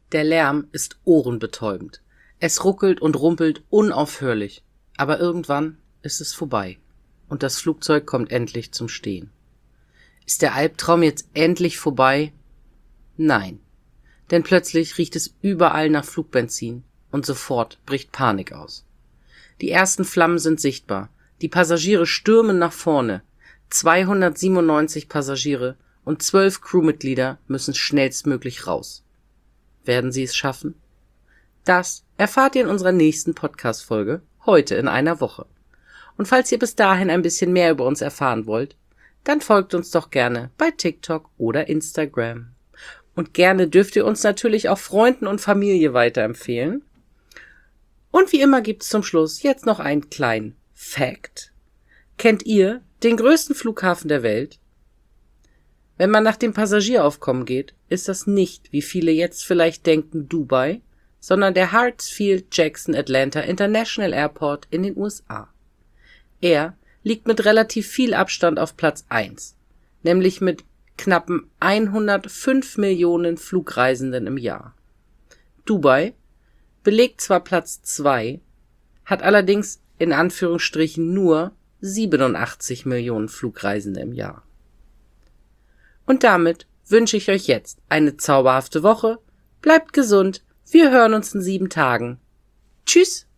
Der Lärm ist ohrenbetäubend. Es ruckelt und rumpelt unaufhörlich. Aber irgendwann ist es vorbei. Und das Flugzeug kommt endlich zum Stehen. Ist der Albtraum jetzt endlich vorbei? Nein. Denn plötzlich riecht es überall nach Flugbenzin und sofort bricht Panik aus. Die ersten Flammen sind sichtbar. Die Passagiere stürmen nach vorne. 297 Passagiere und 12 Crewmitglieder müssen schnellstmöglich raus. Werden sie es schaffen? Das erfahrt ihr in unserer nächsten Podcast-Folge, heute in einer Woche. Und falls ihr bis dahin ein bisschen mehr über uns erfahren wollt, dann folgt uns doch gerne bei TikTok oder Instagram. Und gerne dürft ihr uns natürlich auch Freunden und Familie weiterempfehlen. Und wie immer gibt's zum Schluss jetzt noch einen kleinen Fact. Kennt ihr den größten Flughafen der Welt? Wenn man nach dem Passagieraufkommen geht, ist das nicht, wie viele jetzt vielleicht denken, Dubai, sondern der Hartsfield-Jackson Atlanta International Airport in den USA. Er liegt mit relativ viel Abstand auf Platz 1, nämlich mit knappen 105 Millionen Flugreisenden im Jahr. Dubai belegt zwar Platz 2, hat allerdings in Anführungsstrichen nur 87 Millionen Flugreisende im Jahr. Und damit wünsche ich euch jetzt eine zauberhafte Woche, bleibt gesund, wir hören uns in 7 Tagen. Tschüss!